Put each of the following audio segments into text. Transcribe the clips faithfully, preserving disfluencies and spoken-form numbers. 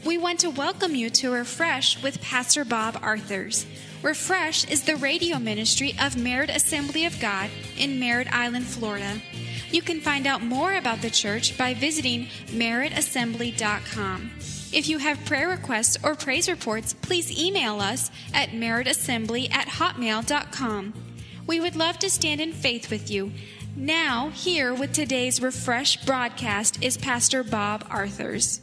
We want to welcome you to Refresh with Pastor Bob Arthurs. Refresh is the radio ministry of Merritt Assembly of God in Merritt Island, Florida. You can find out more about the church by visiting merritt assembly dot com. If you have prayer requests or praise reports, please email us at merritt assembly at hotmail dot com. We would love to stand in faith with you. Now, here with today's Refresh broadcast is Pastor Bob Arthurs.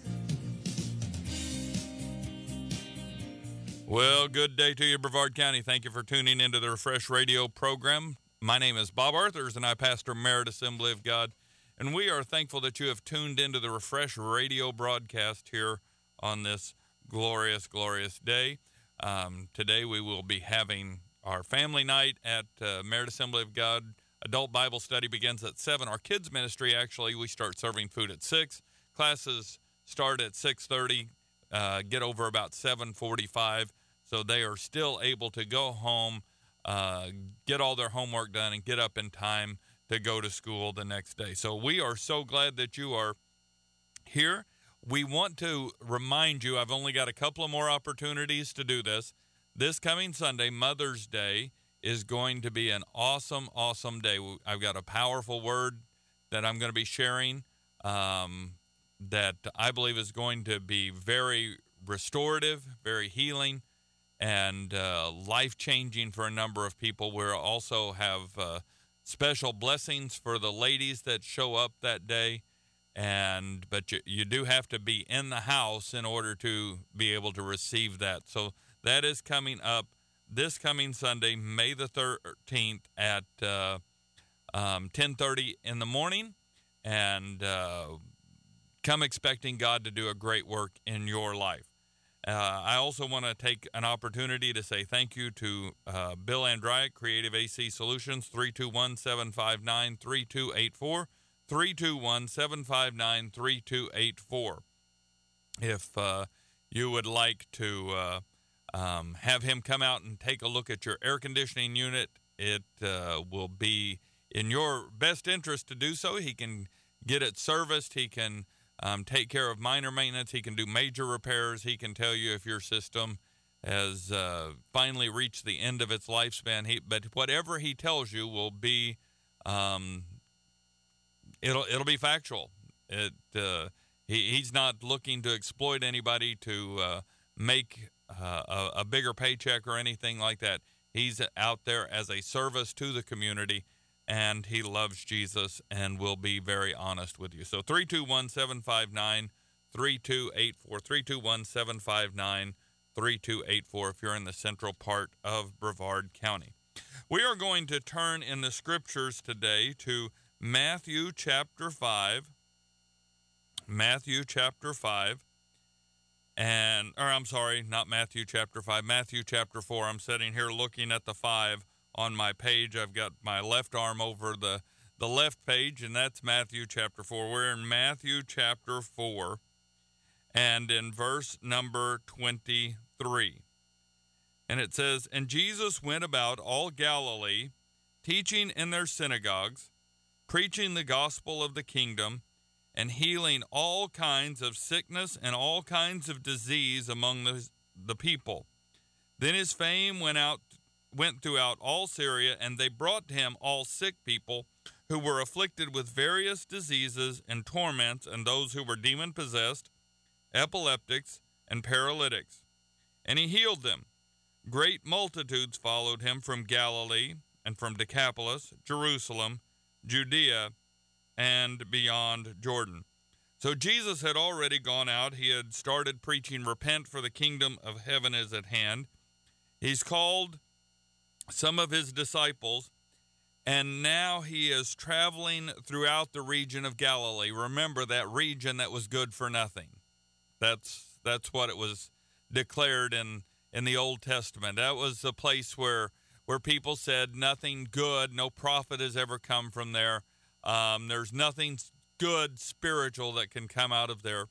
Well, good day to you, Brevard County. Thank you for tuning into the Refresh Radio program. My name is Bob Arthurs, and I pastor Merritt Assembly of God. And we are thankful that you have tuned into the Refresh Radio broadcast here on this glorious, glorious day. Um, today we will be having our family night at uh, Merritt Assembly of God. Adult Bible study begins at seven. Our kids ministry, actually, we start serving food at six. Classes start at six thirty. Uh, get over about seven forty-five, so they are still able to go home, uh, get all their homework done, and get up in time to go to school the next day. So we are so glad that you are here. We want to remind you, I've only got a couple of more opportunities to do this. This coming Sunday, Mother's Day, is going to be an awesome, awesome day. I've got a powerful word that I'm going to be sharing. Um, that I believe is going to be very restorative, very healing, and uh, life-changing for a number of people. We'll also have uh, special blessings for the ladies that show up that day, and but you, you do have to be in the house in order to be able to receive that. So that is coming up this coming Sunday, May the thirteenth at uh, um, ten thirty in the morning, and uh come expecting God to do a great work in your life. Uh, I also want to take an opportunity to say thank you to uh, Bill Andriak, Creative A C Solutions, three two one, seven five nine, three two eight four, three two one, seven five nine, three two eight four. If uh, you would like to uh, um, have him come out and take a look at your air conditioning unit, it uh, will be in your best interest to do so. He can get it serviced. He can Um, take care of minor maintenance. He can do major repairs. He can tell you if your system has uh, finally reached the end of its lifespan. He, but whatever he tells you will be, um, it'll it'll be factual. It uh, he, he's not looking to exploit anybody to uh, make uh, a, a bigger paycheck or anything like that. He's out there as a service to the community, and he loves Jesus and will be very honest with you. So three two one, seven five nine, three two eight four, three two one, seven five nine, three two eight four if you're in the central part of Brevard County. We are going to turn in the scriptures today to Matthew chapter five. Matthew chapter five. And, or I'm sorry, not Matthew chapter five, Matthew chapter four. I'm sitting here looking at the five on my page. I've got my left arm over the, the left page, and that's Matthew chapter four. We're in Matthew chapter four, and in verse number twenty-three. And it says, "And Jesus went about all Galilee, teaching in their synagogues, preaching the gospel of the kingdom, and healing all kinds of sickness and all kinds of disease among the, the people. Then his fame went out went throughout all Syria, and they brought to him all sick people who were afflicted with various diseases and torments, and those who were demon-possessed, epileptics, and paralytics. And he healed them. Great multitudes followed him from Galilee and from Decapolis, Jerusalem, Judea, and beyond Jordan." So Jesus had already gone out. He had started preaching, "Repent, for the kingdom of heaven is at hand." He's called some of his disciples, and now he is traveling throughout the region of Galilee. Remember, that region that was good for nothing. That's that's what it was declared in, in the Old Testament. That was a place where where people said nothing good, no profit has ever come from there. Um, there's nothing good spiritual that can come out of there.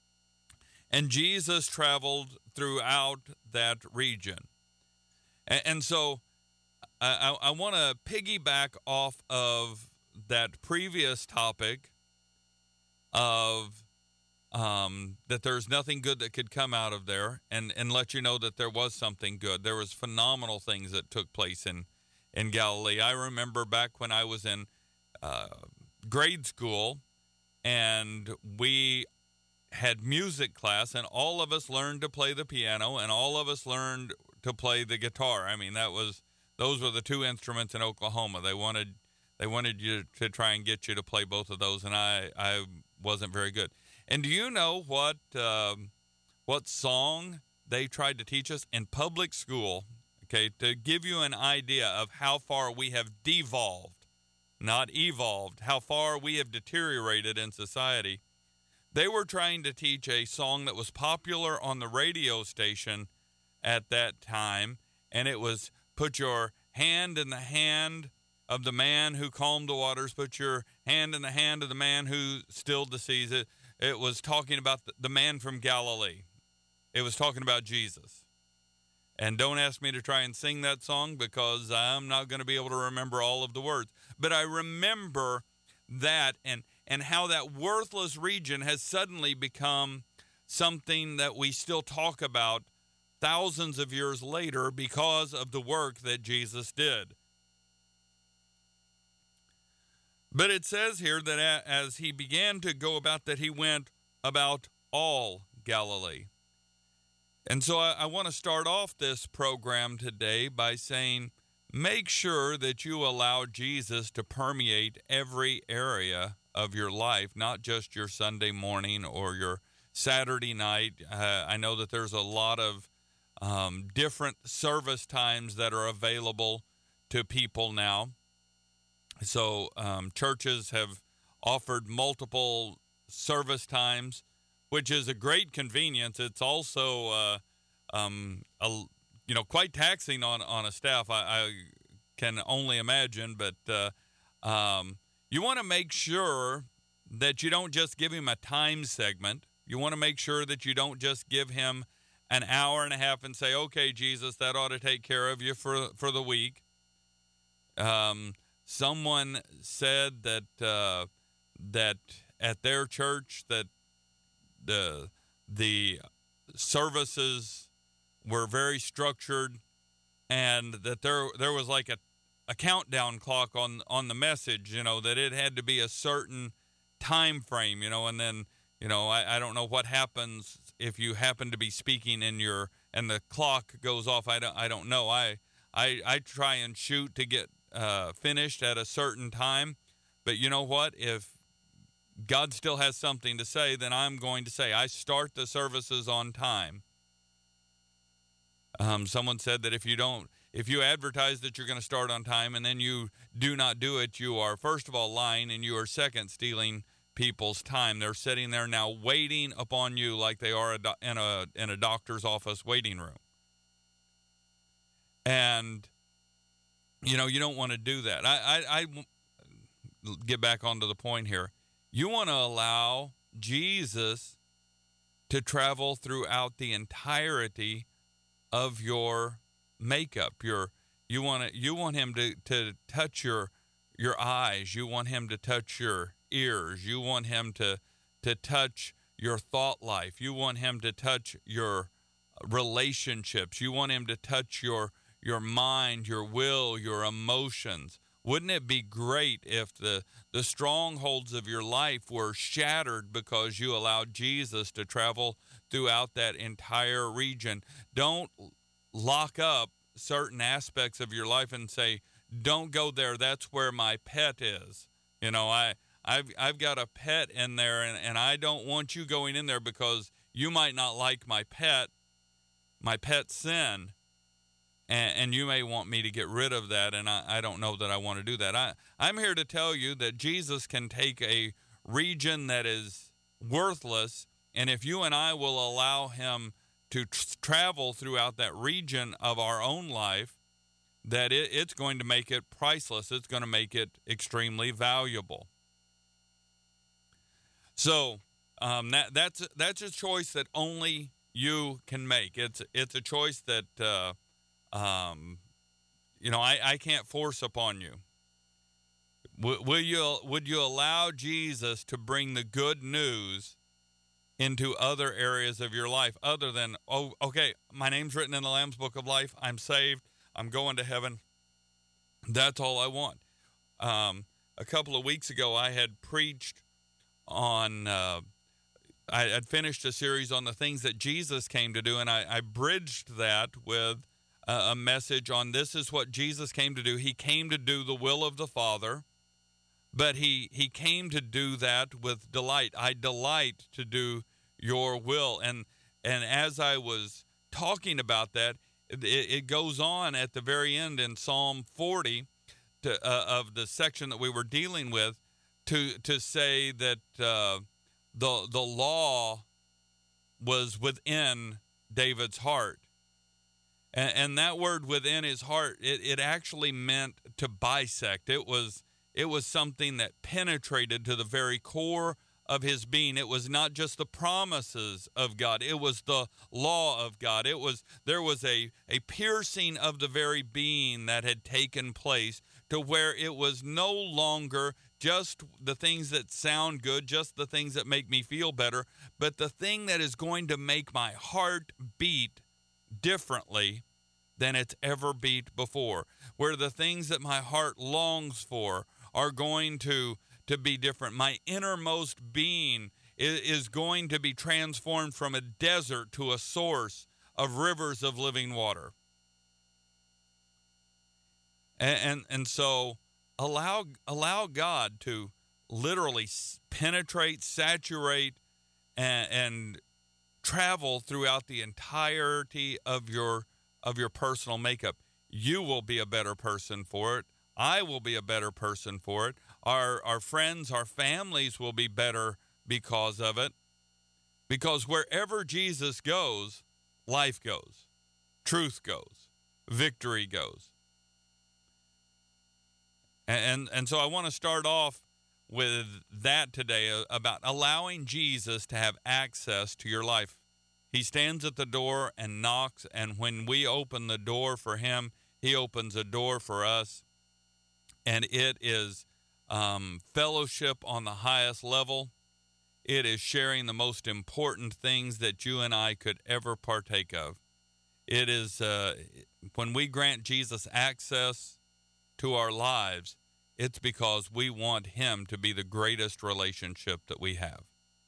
And Jesus traveled throughout that region. And, and so I, I want to piggyback off of that previous topic of um, that there's nothing good that could come out of there, and, and let you know that there was something good. There was phenomenal things that took place in, in Galilee. I remember back when I was in uh, grade school, and we had music class, and all of us learned to play the piano, and all of us learned to play the guitar. I mean, that was those were the two instruments in Oklahoma. They wanted they wanted you to try and get you to play both of those, and I I wasn't very good. And do you know what um, what song they tried to teach us in public school? Okay, to give you an idea of how far we have devolved, not evolved, how far we have deteriorated in society. They were trying to teach a song that was popular on the radio station at that time, and it was "Put your hand in the hand of the man who calmed the waters, put your hand in the hand of the man who stilled the seas." It, it was talking about the, the man from Galilee. It was talking about Jesus. And don't ask me to try and sing that song because I'm not going to be able to remember all of the words. But I remember that and, and how that worthless region has suddenly become something that we still talk about thousands of years later because of the work that Jesus did. But it says here that as he began to go about, that he went about all Galilee. And so I, I want to start off this program today by saying, make sure that you allow Jesus to permeate every area of your life, not just your Sunday morning or your Saturday night. Uh, I know that there's a lot of um, different service times that are available to people now. So um, churches have offered multiple service times, which is a great convenience. It's also, uh, um, a, you know, quite taxing on, on a staff. I, I can only imagine, but uh, um, you want to make sure that you don't just give him a time segment. You want to make sure that you don't just give him an hour and a half and say, "Okay, Jesus, that ought to take care of you for for the week." Um, someone said that uh, that at their church that the the services were very structured, and that there there was like a, a countdown clock on on the message, you know, that it had to be a certain time frame, you know, and then, you know, I, I don't know what happens if you happen to be speaking in your and the clock goes off. I don't I don't know. I I I try and shoot to get uh, finished at a certain time, but you know what? If God still has something to say, then I'm going to say I start the services on time. Um, someone said that if you don't, if you advertise that you're going to start on time and then you do not do it, you are first of all lying, and you are second stealing people's time. They're sitting there now waiting upon you like they are a do- in a in a doctor's office waiting room. And you know, you don't want to do that. I, I, I get back onto the point here. You want to allow Jesus to travel throughout the entirety of your makeup. Your you want to, you want him to, to touch your your eyes. You want him to touch your ears. You want him to to touch your thought life. You want him to touch your relationships. You want him to touch your your mind, your will, your emotions. Wouldn't it be great if the, the strongholds of your life were shattered because you allowed Jesus to travel throughout that entire region? Don't lock up certain aspects of your life and say, "Don't go there. That's where my pet is." You know, I, I've, I've got a pet in there, and, and I don't want you going in there because you might not like my pet, my pet sin. And, and you may want me to get rid of that, and I, I don't know that I want to do that. I, I'm here to tell you that Jesus can take a region that is worthless, and if you and I will allow him to tr- travel throughout that region of our own life, that it, it's going to make it priceless. It's going to make it extremely valuable. So um, that that's that's a choice that only you can make. It's it's a choice that. Uh, Um, you know, I, I can't force upon you. W- will you. Would you allow Jesus to bring the good news into other areas of your life other than, oh, okay, my name's written in the Lamb's Book of Life. I'm saved. I'm going to heaven. That's all I want. Um, a couple of weeks ago, I had preached on, uh, I had finished a series on the things that Jesus came to do, and I, I bridged that with a, a message on this is what Jesus came to do. He came to do the will of the Father, but he, he came to do that with delight. I delight to do your will. And, and as I was talking about that, it, it goes on at the very end in Psalm forty to, uh, of the section that we were dealing with to, to say that, uh, The the law was within David's heart. And, and that word within his heart, it, it actually meant to bisect. It was it was something that penetrated to the very core of his being. It was not just the promises of God. It was the law of God. It was there was a, a piercing of the very being that had taken place to where it was no longer just the things that sound good, just the things that make me feel better, but the thing that is going to make my heart beat differently than it's ever beat before, where the things that my heart longs for are going to, to be different. My innermost being is, is going to be transformed from a desert to a source of rivers of living water. And, and, and so allow, allow God to literally penetrate, saturate, and, and travel throughout the entirety of your, of your personal makeup. You will be a better person for it. I will be a better person for it. Our, our friends, our families will be better because of it. Because wherever Jesus goes, life goes, truth goes, victory goes. And, and so I want to start off with that today about allowing Jesus to have access to your life. He stands at the door and knocks, and when we open the door for him, he opens a door for us. And it is um, fellowship on the highest level. It is sharing the most important things that you and I could ever partake of. It is uh, when we grant Jesus access to our lives, it's because we want him to be the greatest relationship that we have.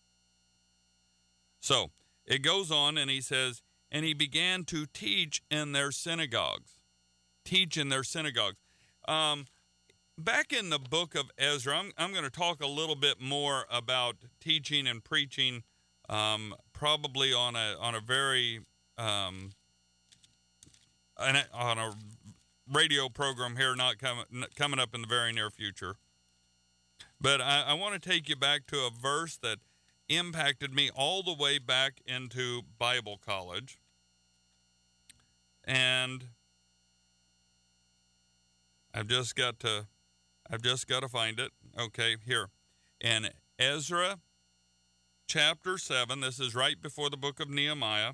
So it goes on and he says, and he began to teach in their synagogues. Teach in their synagogues. Um, back in the book of Ezra, I'm, I'm going to talk a little bit more about teaching and preaching, um, probably on a on a very um, on a radio program here, not coming coming up in the very near future. But I, I want to take you back to a verse that impacted me all the way back into Bible college. And I've just got to I've just got to find it. Okay, here. In Ezra chapter seven, this is right before the book of Nehemiah.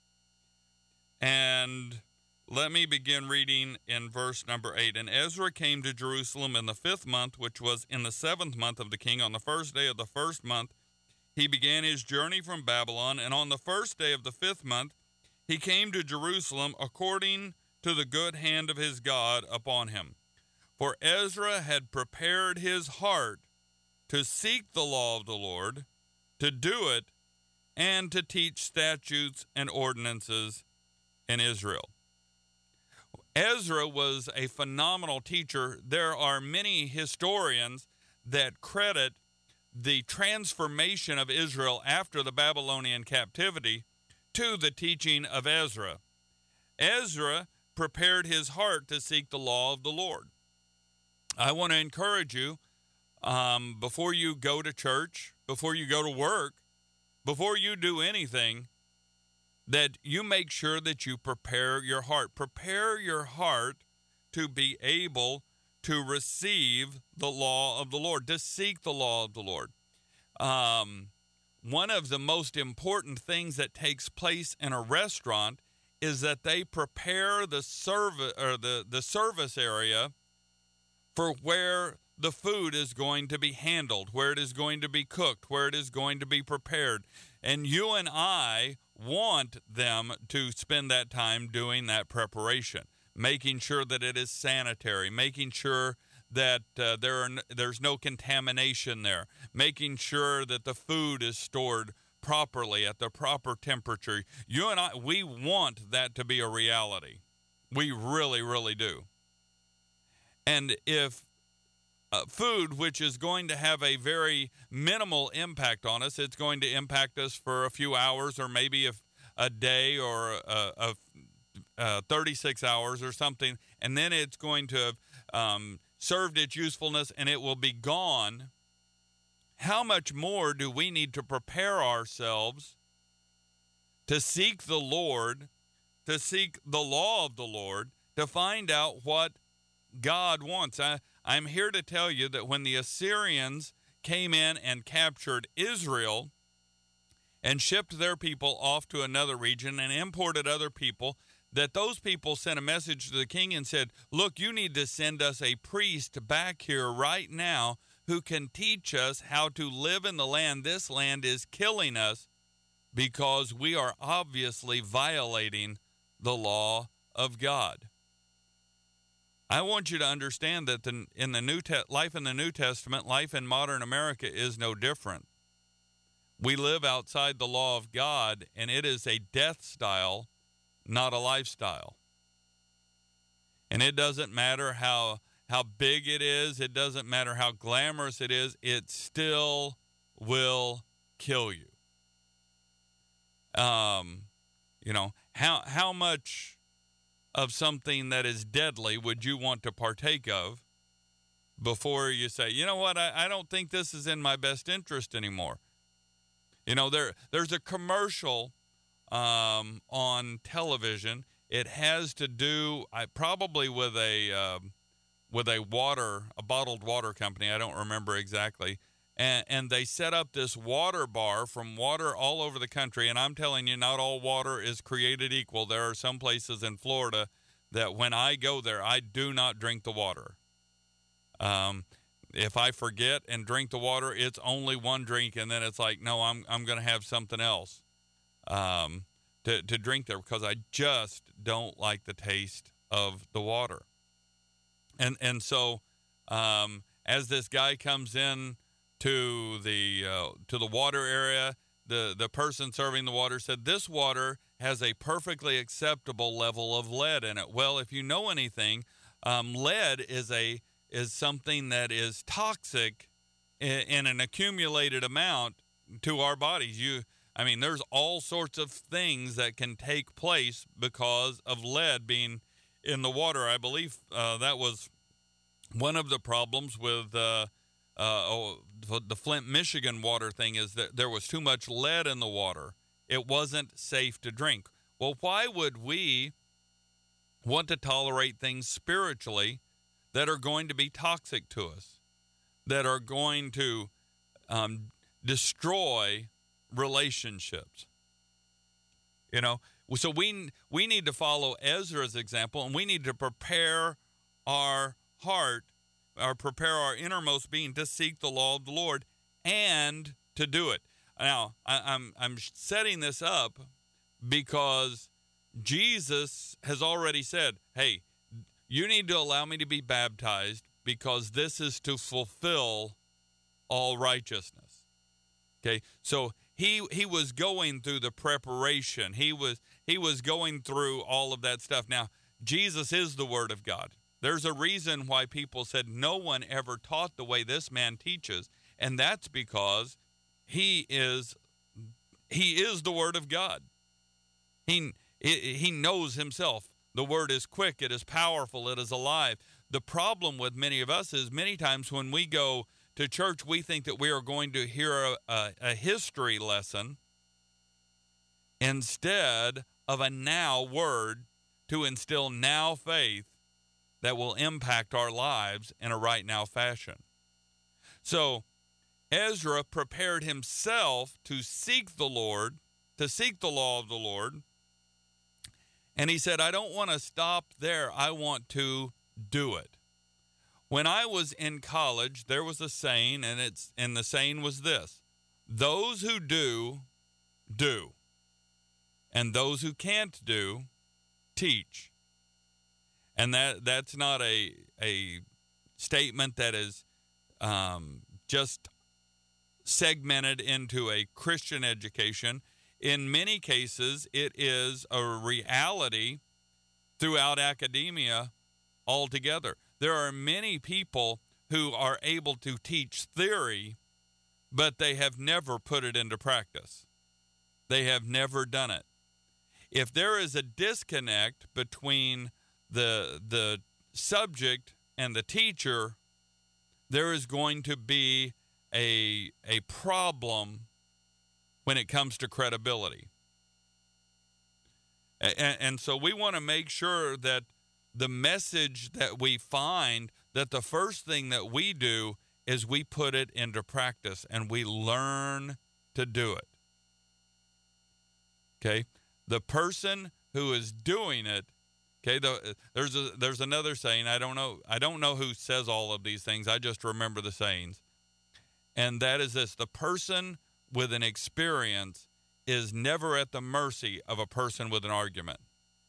And let me begin reading in verse number eight. And Ezra came to Jerusalem in the fifth month, which was in the seventh month of the king. On the first day of the first month, he began his journey from Babylon. And on the first day of the fifth month, he came to Jerusalem according to the good hand of his God upon him. For Ezra had prepared his heart to seek the law of the Lord, to do it, and to teach statutes and ordinances in Israel. Ezra was a phenomenal teacher. There are many historians that credit the transformation of Israel after the Babylonian captivity to the teaching of Ezra. Ezra prepared his heart to seek the law of the Lord. I want to encourage you, um, before you go to church, before you go to work, before you do anything, that you make sure that you prepare your heart. Prepare your heart to be able to receive the law of the Lord, to seek the law of the Lord. Um, one of the most important things that takes place in a restaurant is that they prepare the service or the, the service area for where the food is going to be handled, where it is going to be cooked, where it is going to be prepared. And you and I want them to spend that time doing that preparation, making sure that it is sanitary, making sure that uh, there are n- there's no contamination there, making sure that the food is stored properly at the proper temperature. You and I, we want that to be a reality. We really, really do. And if uh, food, which is going to have a very minimal impact on us, it's going to impact us for a few hours or maybe a, a day or a, a, a thirty-six hours or something, and then it's going to have um, served its usefulness and it will be gone. How much more do we need to prepare ourselves to seek the Lord, to seek the law of the Lord, to find out what God wants? I, I'm here to tell you that when the Assyrians came in and captured Israel and shipped their people off to another region and imported other people, that those people sent a message to the king and said, look, you need to send us a priest back here right now who can teach us how to live in the land. This land is killing us because we are obviously violating the law of God. I want you to understand that the, in the New Te- life in the New Testament, life in modern America is no different. We live outside the law of God, and it is a death style, not a lifestyle. And it doesn't matter how how big it is, it doesn't matter how glamorous it is, it still will kill you. Um, you know, how how much of something that is deadly would you want to partake of before you say, you know what, I, I don't think this is in my best interest anymore? You know, there there's a commercial um, on television. It has to do I, probably with a um, with a water, a bottled water company. I don't remember exactly. And, and they set up this water bar from water all over the country. And I'm telling you, not all water is created equal. There are some places in Florida that when I go there, I do not drink the water. Um, if I forget and drink the water, it's only one drink. And then it's like, no, I'm I'm going to have something else um, to, to drink there because I just don't like the taste of the water. And and so, um, as this guy comes in to the uh, to the water area, the the person serving the water said, "This water has a perfectly acceptable level of lead in it." Well, if you know anything, um, lead is a is something that is toxic in, in an accumulated amount to our bodies. You, I mean, there's all sorts of things that can take place because of lead being in the water. I believe uh, that was one of the problems with uh, uh, oh, the Flint, Michigan water thing is that there was too much lead in the water. It wasn't safe to drink. Well, why would we want to tolerate things spiritually that are going to be toxic to us, that are going to um, destroy relationships? You know, so we we need to follow Ezra's example, and we need to prepare our heart, or prepare our innermost being to seek the law of the Lord and to do it. Now, I, I'm I'm setting this up because Jesus has already said, "Hey, you need to allow me to be baptized because this is to fulfill all righteousness." Okay, so he he was going through the preparation. He was he was going through all of that stuff. Now, Jesus is the Word of God. There's a reason why people said no one ever taught the way this man teaches, and that's because he is he is the Word of God. He he knows himself. The Word is quick, it is powerful, it is alive. The problem with many of us is many times when we go to church, we think that we are going to hear a, a, a history lesson instead of a now word to instill now faith that will impact our lives in a right now fashion. So Ezra prepared himself to seek the Lord, to seek the law of the Lord. And he said, I don't want to stop there. I want to do it. When I was in college, there was a saying, and it's and the saying was this: those who do, do. And those who can't do, teach. And that that's not a a statement that is um, just segmented into a Christian education. In many cases, it is a reality throughout academia altogether. There are many people who are able to teach theory, but they have never put it into practice. They have never done it. If there is a disconnect between the the subject and the teacher, there is going to be a a problem when it comes to credibility. And, and so we want to make sure that the message that we find, that the first thing that we do is we put it into practice and we learn to do it. Okay? The person who is doing it, okay, the, there's a, there's another saying, I don't know, I don't know who says all of these things, I just remember the sayings. And that is this: the person with an experience is never at the mercy of a person with an argument.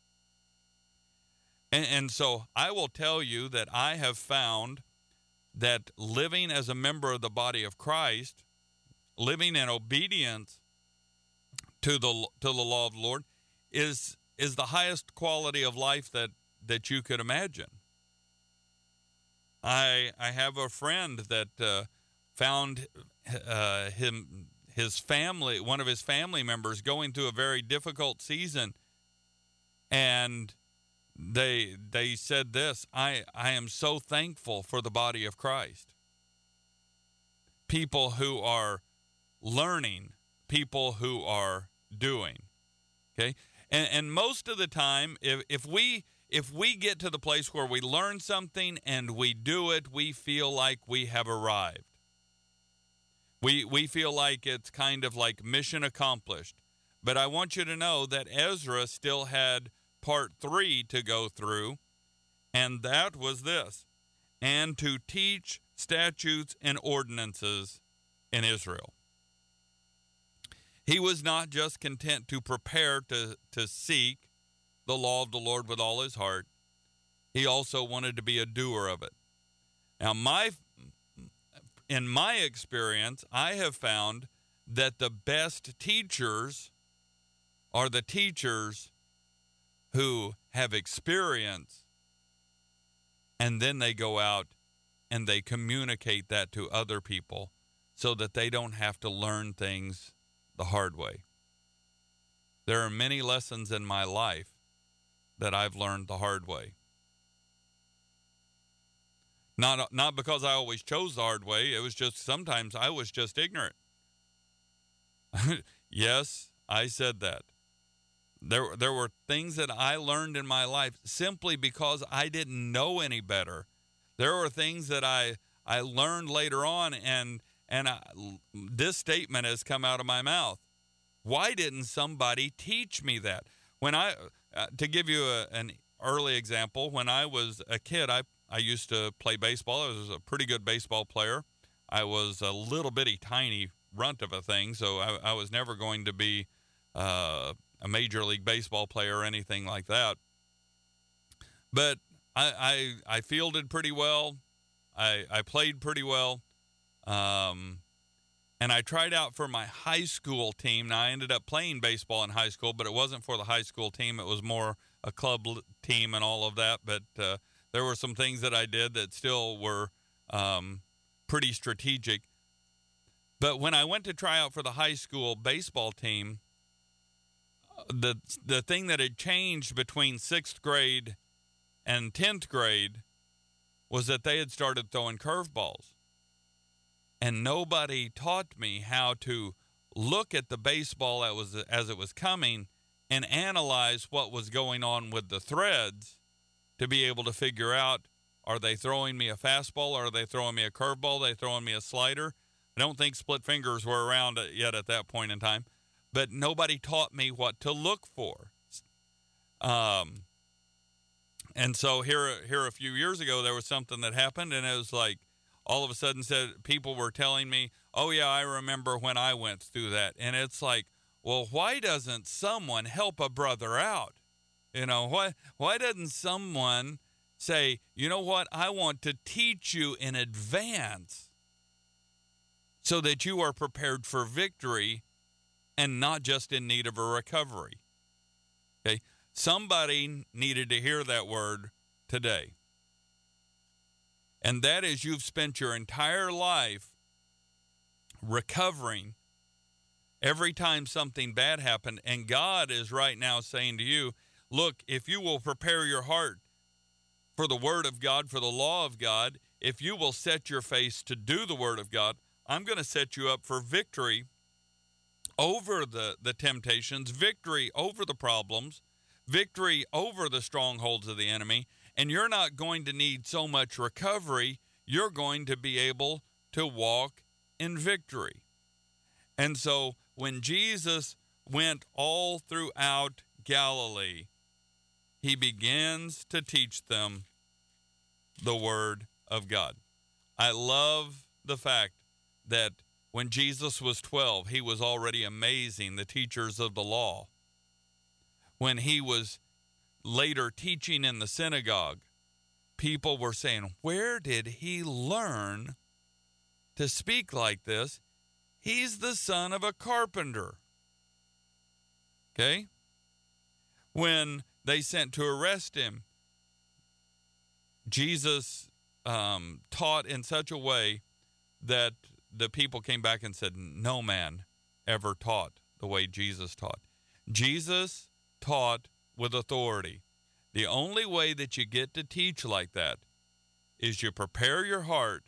And, and so I will tell you that I have found that living as a member of the body of Christ, living in obedience to the to the law of the Lord, is is the highest quality of life that, that you could imagine. I I have a friend that uh, found uh, him his family, one of his family members, going through a very difficult season, and they they said this: I I am so thankful for the body of Christ. People who are learning, people who are doing. Okay? And and most of the time, if if we if we get to the place where we learn something and we do it, we feel like we have arrived. We we feel like it's kind of like mission accomplished. But I want you to know that Ezra still had part three to go through, and that was this: and to teach statutes and ordinances in Israel. He was not just content to prepare to, to seek the law of the Lord with all his heart. He also wanted to be a doer of it. Now, my in my experience, I have found that the best teachers are the teachers who have experience, and then they go out and they communicate that to other people so that they don't have to learn things the hard way. There are many lessons in my life that I've learned the hard way. Not, not because I always chose the hard way. It was just sometimes I was just ignorant. Yes, I said that. There, there were things that I learned in my life simply because I didn't know any better. There were things that I, I learned later on, and And I, this statement has come out of my mouth. Why didn't somebody teach me that? When I, uh, to give you a, an early example, when I was a kid, I, I used to play baseball. I was a pretty good baseball player. I was a little bitty tiny runt of a thing, so I, I was never going to be uh, a major league baseball player or anything like that. But I, I, I fielded pretty well. I, I played pretty well. Um, and I tried out for my high school team. Now, I ended up playing baseball in high school, but it wasn't for the high school team. It was more a club team and all of that. But uh, there were some things that I did that still were um, pretty strategic. But when I went to try out for the high school baseball team, the the thing that had changed between sixth grade and tenth grade was that they had started throwing curveballs. And nobody taught me how to look at the baseball that was as it was coming and analyze what was going on with the threads to be able to figure out, are they throwing me a fastball, or are they throwing me a curveball, are they throwing me a slider? I don't think split fingers were around yet at that point in time, but nobody taught me what to look for. Um, And so here, here a few years ago, there was something that happened, and it was like all of a sudden said people were telling me, oh, yeah, I remember when I went through that. And it's like, well, why doesn't someone help a brother out? You know, why, why doesn't someone say, you know what, I want to teach you in advance so that you are prepared for victory and not just in need of a recovery? Okay. Somebody needed to hear that word today. And that is, you've spent your entire life recovering every time something bad happened. And God is right now saying to you, look, if you will prepare your heart for the word of God, for the law of God, if you will set your face to do the word of God, I'm going to set you up for victory over the, the temptations, victory over the problems, victory over the strongholds of the enemy, and you're not going to need so much recovery. You're going to be able to walk in victory. And so when Jesus went all throughout Galilee, he begins to teach them the word of God. I love the fact that when Jesus was twelve, he was already amazing the teachers of the law. When he was later teaching in the synagogue, people were saying, where did he learn to speak like this? He's the son of a carpenter. Okay? When they sent to arrest him, Jesus um, taught in such a way that the people came back and said, no man ever taught the way Jesus taught. Jesus taught with authority. The only way that you get to teach like that is you prepare your heart,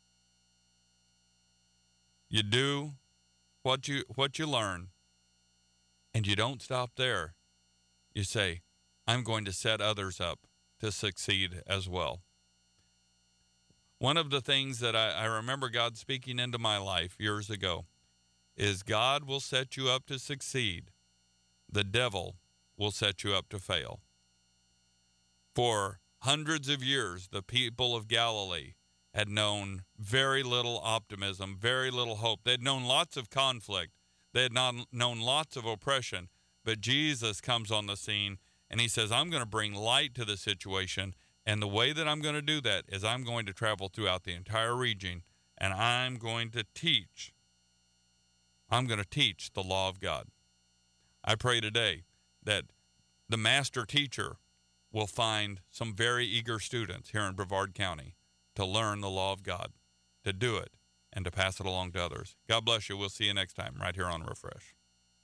you do what you what you learn, and you don't stop there. You say, I'm going to set others up to succeed as well. One of the things that I, I remember God speaking into my life years ago is God will set you up to succeed. The devil will set you up to fail. For hundreds of years, the people of Galilee had known very little optimism, very little hope. They had known lots of conflict. They had not known lots of oppression. But Jesus comes on the scene, and he says, I'm going to bring light to the situation. And the way that I'm going to do that is I'm going to travel throughout the entire region, and I'm going to teach. I'm going to teach the law of God. I pray today that the master teacher will find some very eager students here in Brevard County to learn the law of God, to do it, and to pass it along to others. God bless you. We'll see you next time right here on Refresh.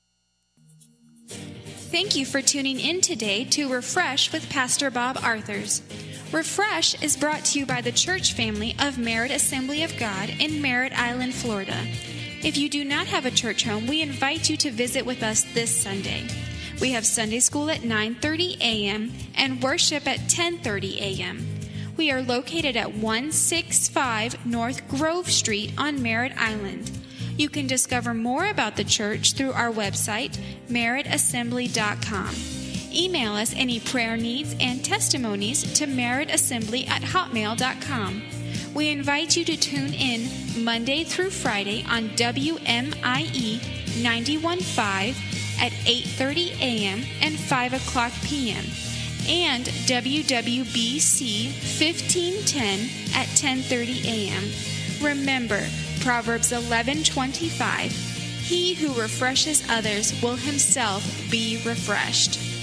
Thank you for tuning in today to Refresh with Pastor Bob Arthurs. Refresh is brought to you by the church family of Merritt Assembly of God in Merritt Island, Florida. If you do not have a church home, we invite you to visit with us this Sunday. We have Sunday school at nine thirty a.m. and worship at ten thirty a.m. We are located at one sixty-five North Grove Street on Merritt Island. You can discover more about the church through our website, merritt assembly dot com. Email us any prayer needs and testimonies to merrittassembly at hotmail dot com. We invite you to tune in Monday through Friday on W M I E ninety-one point five at eight thirty a.m. and five o'clock p.m. and W W B C fifteen ten at ten thirty a.m. Remember, Proverbs eleven twenty-five, he who refreshes others will himself be refreshed.